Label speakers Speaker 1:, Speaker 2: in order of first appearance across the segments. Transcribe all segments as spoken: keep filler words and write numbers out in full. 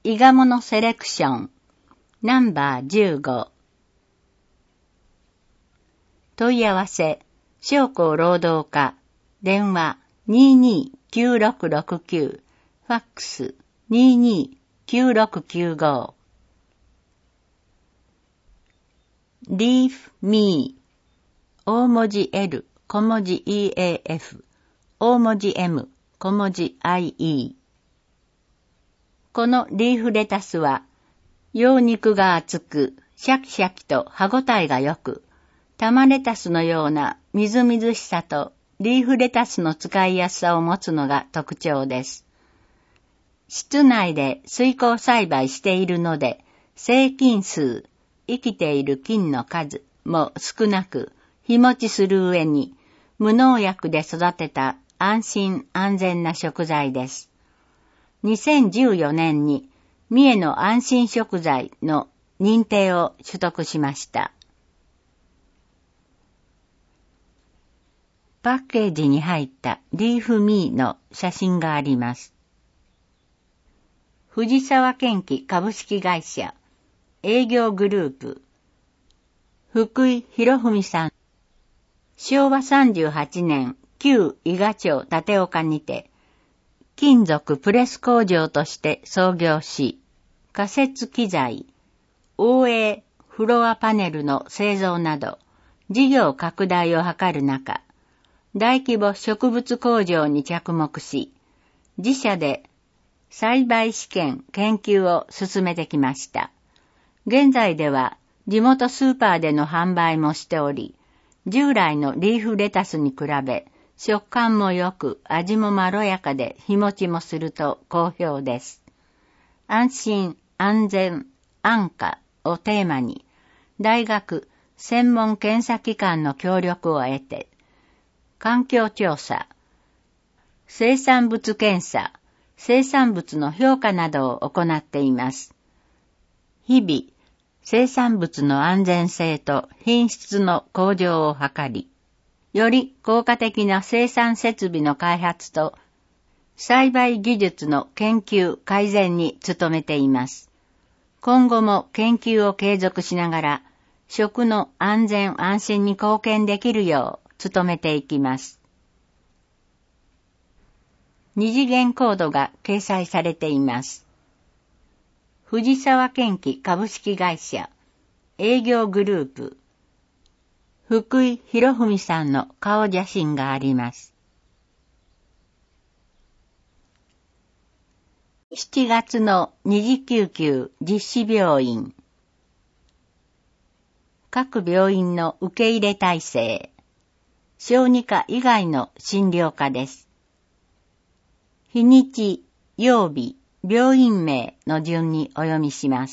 Speaker 1: 伊賀物セレクションナンバーじゅうご。問い合わせ商工労働課電話 にーにーきゅうろくろくきゅう ファックス にーにーきゅうろくきゅうご。 Leave me 大文字 L 小文字 イーエーエフ 大文字 M 小文字 アイイー。 このリーフレタスは葉肉が厚くシャキシャキと歯ごたえが良く、玉レタスのようなみずみずしさとリーフレタスの使いやすさを持つのが特徴です。室内で水耕栽培しているので、生菌数、生きている菌の数も少なく、日持ちする上に無農薬で育てた安心安全な食材です。にせんじゅうよねんに三重の安心食材の認定を取得しました。パッケージに入ったリーフミーの写真があります。藤沢建機株式会社営業グループ福井博文さん。しょうわさんじゅうはちねん旧伊賀町立岡にて金属プレス工場として創業し、仮設機材、オーエー フロアパネルの製造など事業拡大を図る中、大規模植物工場に着目し、自社で栽培試験研究を進めてきました。現在では地元スーパーでの販売もしており、従来のリーフレタスに比べ食感も良く味もまろやかで日持ちもすると好評です。安心、安全、安価をテーマに大学、専門検査機関の協力を得て環境調査、生産物検査、生産物の評価などを行っています。日々、生産物の安全性と品質の向上を図り、より効果的な生産設備の開発と栽培技術の研究改善に努めています。今後も研究を継続しながら食の安全安心に貢献できるよう努めていきます。二次元コードが掲載されています。藤沢建機株式会社営業グループ福井博文さんの顔写真があります。しちがつの二次救急実施病院。各病院の受け入れ体制。小児科以外の診療科です。日にち、曜日、病院名の順にお読みします。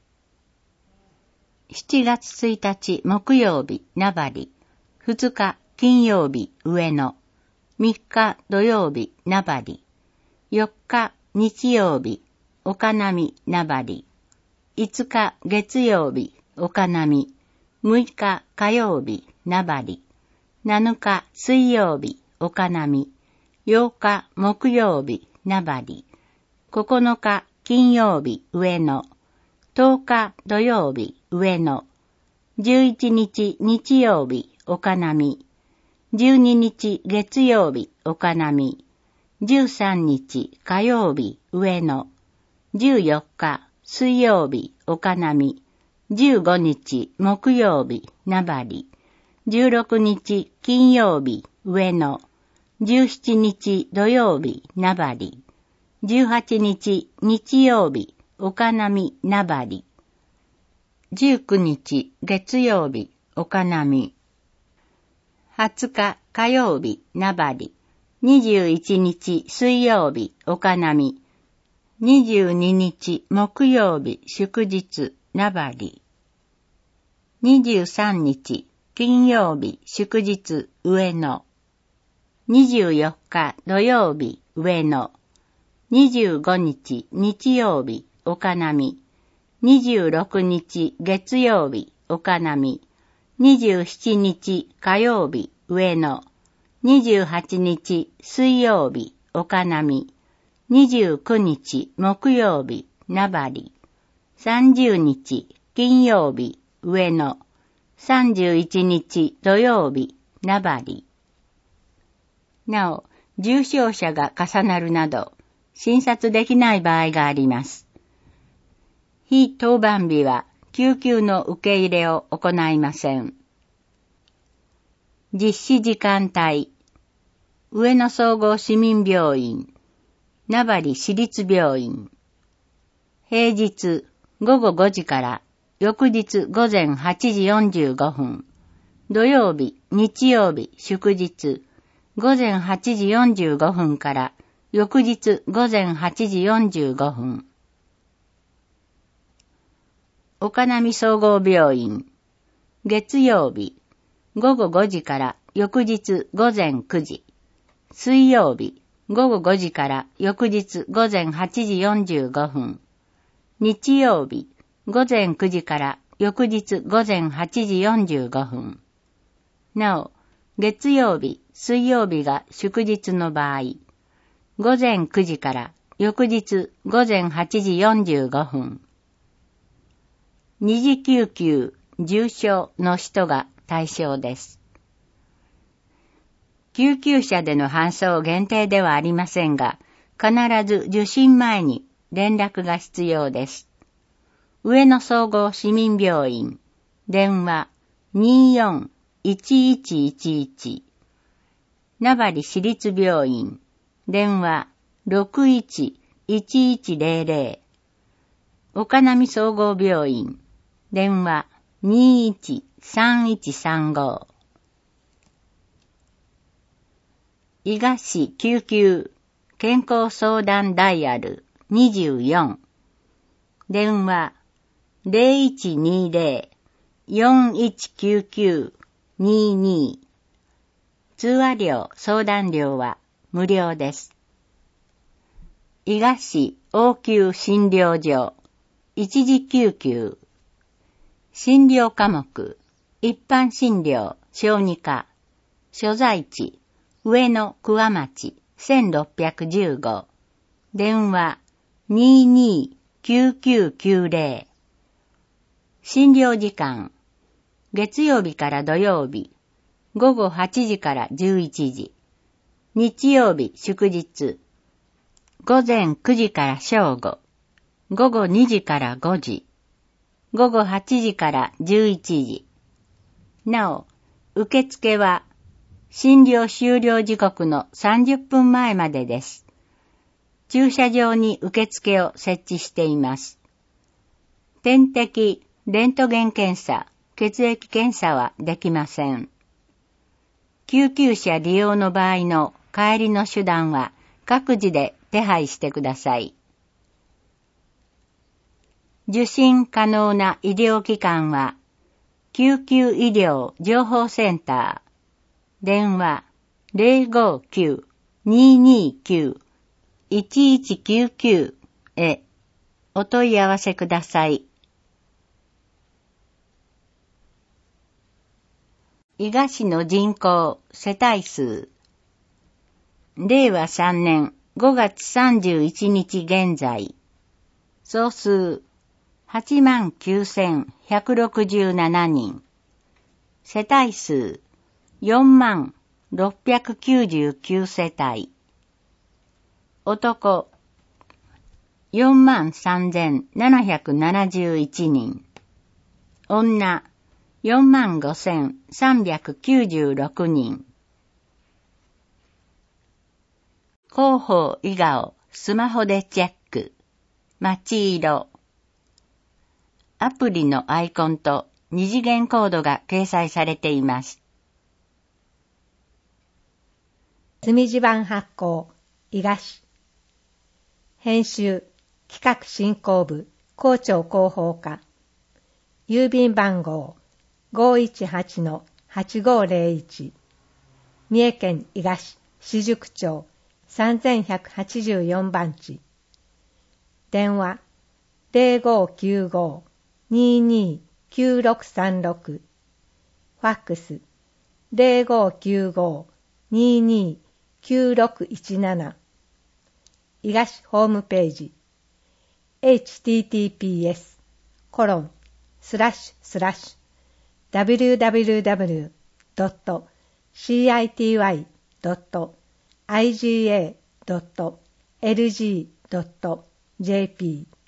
Speaker 1: しちがつついたち木曜日、名張。ふつか金曜日、上野。みっか土曜日、名張。よっか日曜日、岡波、名張。いつか月曜日、岡波。むいか火曜日、名張。なのか水曜日、岡波。ようか木曜日、名張。ここのか金曜日、上野。とおか土曜日、上野。じゅういちにち日曜日、岡波。じゅうににち月曜日、岡波。じゅうさんにち火曜日、上野。じゅうよっか水曜日、岡波。じゅうごにち木曜日、名張。じゅうろくにち金曜日、上野。じゅうしちにち土曜日、名張。じゅうはちにち日曜日、岡波、名張。じゅうくにち月曜日、岡波。はつか火曜日、名張。にじゅういちにち水曜日、岡波。にじゅうににち木曜日、祝日、名張。にじゅうさんにち金曜日、祝日、上野。にじゅうよっか土曜日、上野。にじゅうごにち日曜日、岡波。にじゅうろくにち月曜日、岡波。にじゅうしちにち火曜日、上野。にじゅうはちにち水曜日、岡波。にじゅうくにち木曜日、 名張。さんじゅうにち金曜日上野。さんじゅういちにち土曜日名張。なお、重症者が重なるなど、診察できない場合があります。非当番日は救急の受け入れを行いません。実施時間帯。上野総合市民病院、名張市立病院。平日ごごごじから翌日午前はちじよんじゅうごふん。土曜日、日曜日、祝日、午前はちじよんじゅうごふんから翌日午前はちじよんじゅうごふん。岡波総合病院、月曜日、ごごごじから翌日午前くじ。水曜日、ごごごじから翌日午前はちじよんじゅうごふん。日曜日、午前くじから翌日午前はちじよんじゅうごふん。なお、月曜日、水曜日が祝日の場合、午前くじから翌日午前はちじよんじゅうごふん。二次救急、重症の人が対象です。救急車での搬送限定ではありませんが、必ず受診前に連絡が必要です。上野総合市民病院、電話 にーよんいちいちいちいち。名張市立病院、電話 ろくいちいちいちぜろぜろ。岡波総合病院、電話 にーいちさんいちさんご。伊賀市救急健康相談ダイヤルにじゅうよん。電話 ゼロいちにゼロ よんいちきゅうきゅう にーにー。通話料、相談料は無料です。伊賀市応急診療所一時救急。診療科目、一般診療、小児科。所在地、上野桑町せんろっぴゃくじゅうご。電話 にーにーきゅうきゅうきゅうぜろ。診療時間、月曜日から土曜日、ごごはちじからじゅういちじ。日曜日祝日、午前くじから正午、ごごにじからごじ、ごごはちじからじゅういちじ。なお、受付は診療終了時刻のさんじゅっぷんまえまでです。駐車場に受付を設置しています。点滴、レントゲン検査、血液検査はできません。救急車利用の場合の帰りの手段は各自で手配してください。受診可能な医療機関は、救急医療情報センター、電話 ゼロごきゅう にーにーきゅう いちいちきゅうきゅう へお問い合わせください。伊賀市の人口、世帯数。れいわさんねんごがつさんじゅういちにち現在。総数、はちまんきゅうせんひゃくろくじゅうななにん。世帯数、よんまんろっぴゃくきゅうじゅうきゅう世帯。男、よんまんさんぜんななひゃくななじゅういちにん。女、よんまんごせんさんびゃくきゅうじゅうろくにん。広報以外をスマホでチェック。街色。アプリのアイコンと二次元コードが掲載されています。
Speaker 2: 墨地版発行、伊賀市。編集、企画進行部、校長広報課。郵便番号 ごーいちはちのはちごーぜろいち。三重県伊賀市四宿町さんぜんひゃくはちじゅうよんばんち。電話 ゼロごきゅうご にーにーきゅうろくさんろく。ファックス ゼロごきゅうご にーにーきゅうろくいちなな。伊賀市ホームページエイチティーティーピーエス コロンスラッシュスラッシュ ダブリューダブリューダブリュー ドット シーアイティーワイ ドット アイジーエー ドット エルジー ドット ジェーピー